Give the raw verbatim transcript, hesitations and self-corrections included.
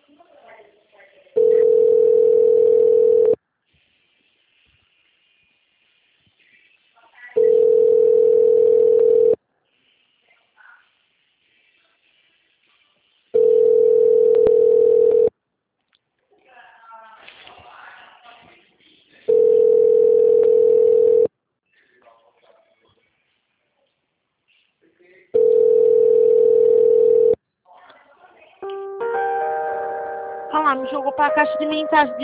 Olha lá, me jogou para a caixa de mensagem.